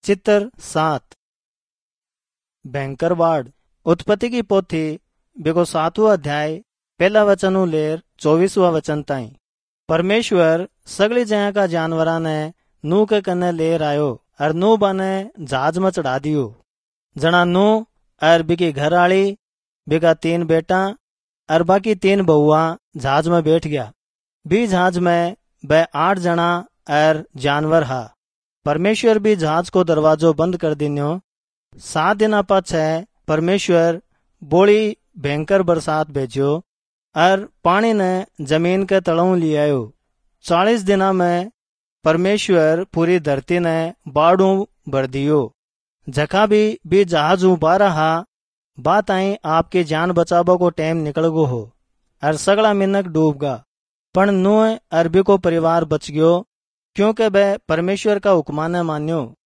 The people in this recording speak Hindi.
चित्र 7 भयंकरवाड़। उत्पत्ति की पोथी बेको 7वां अध्याय पहला वचन लेर 24वां वचन ताई। परमेश्वर सगली जया का जानवरा ने नूह के कन्ने लेर आयो और नूह बाने जहाज में चढ़ा दियो। जना नूह और बिकी घर आली बिका 3 बेटा और बाकी 3 बहुआ जहाज में बैठ गया। बी जहाज में वे 8 जना और जानवर हा। परमेश्वर भी जहाज को दरवाजो बंद कर दिन्यो। 7 दिना पाछे परमेश्वर बोली भयंकर बरसात भेजो और पानी ने जमीन के तलों ले आयो। 40 दिना में परमेश्वर पूरी धरती ने बाढ़ू भर दियो। जखा भी जहाज बाहर हा बात आई आपकी जान बचाबो को टाइम निकल गो हो और सगला मिनक डूबगा। पण नूह अरबी को परिवार बच गयो क्योंकि वह परमेश्वर का हुक्मा ने मान्यो